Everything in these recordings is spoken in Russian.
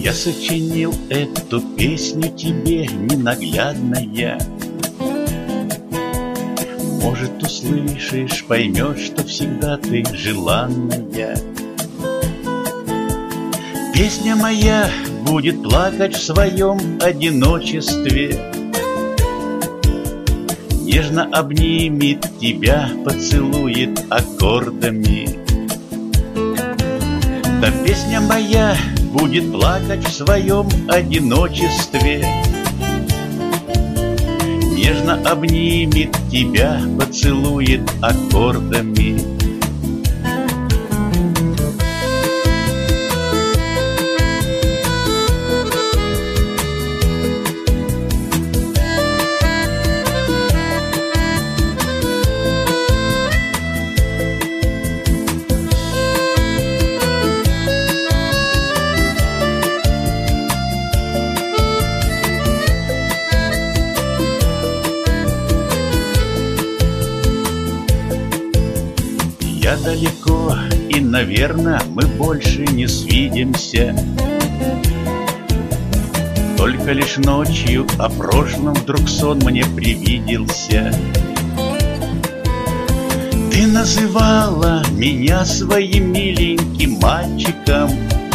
Я сочинил эту песню тебе, ненаглядная. Может, услышишь, поймешь, что всегда ты желанная. Песня моя будет плакать в своем одиночестве, нежно обнимет тебя, поцелует аккордами. Да песня моя будет плакать в своем одиночестве, нежно обнимет тебя, поцелует аккордами. Я далеко, и, наверное, мы больше не свидимся. Только лишь ночью о прошлом вдруг сон мне привиделся. Ты называла меня своим миленьким мальчиком,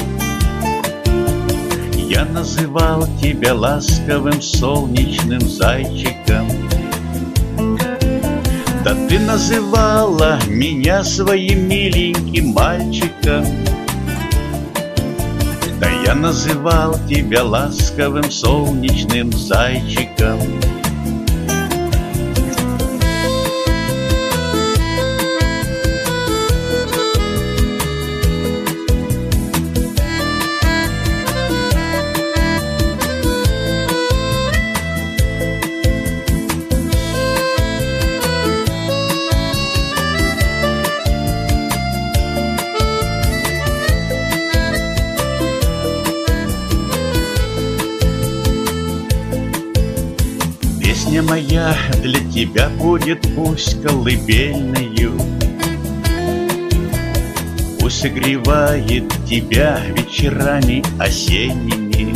я называл тебя ласковым солнечным зайчиком. Да ты называла меня своим миленьким мальчиком, да я называл тебя ласковым солнечным зайчиком. Песня моя для тебя будет пусть колыбельною, пусть согревает тебя вечерами осенними.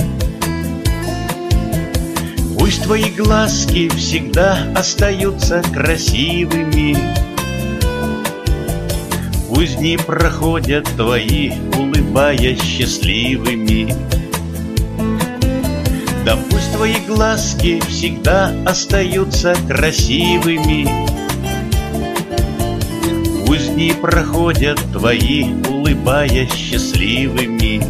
Пусть твои глазки всегда остаются красивыми, пусть дни проходят твои, улыбаясь счастливыми. Да пусть твои глазки всегда остаются красивыми, пусть дни проходят твои, улыбаясь счастливыми.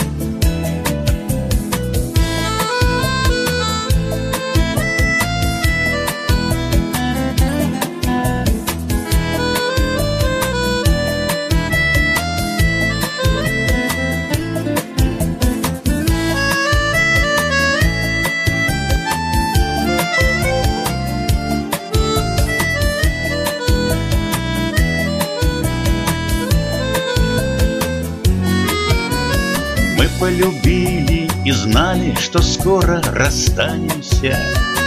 Мы полюбили и знали, что скоро расстанемся.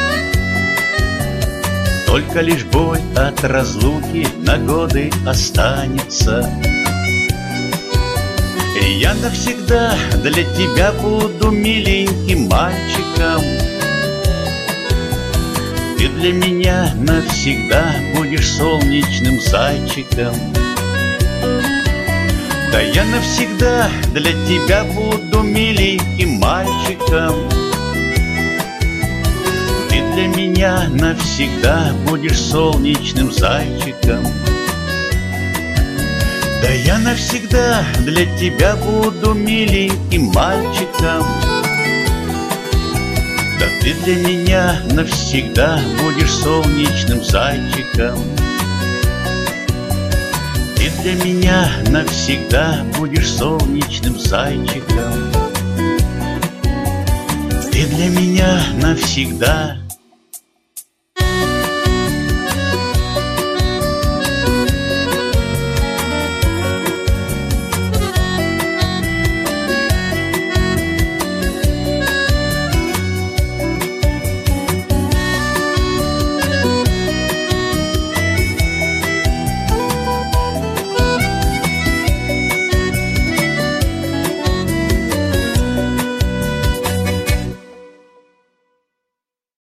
Только лишь боль от разлуки на годы останется. И я навсегда для тебя буду миленьким мальчиком. Ты для меня навсегда будешь солнечным зайчиком. Да я навсегда для тебя буду миленьким мальчиком. Ты для меня навсегда будешь солнечным зайчиком. Да я навсегда для тебя буду миленьким мальчиком. Да ты для меня навсегда будешь солнечным зайчиком. Ты для меня навсегда будешь солнечным зайчиком. Ты для меня навсегда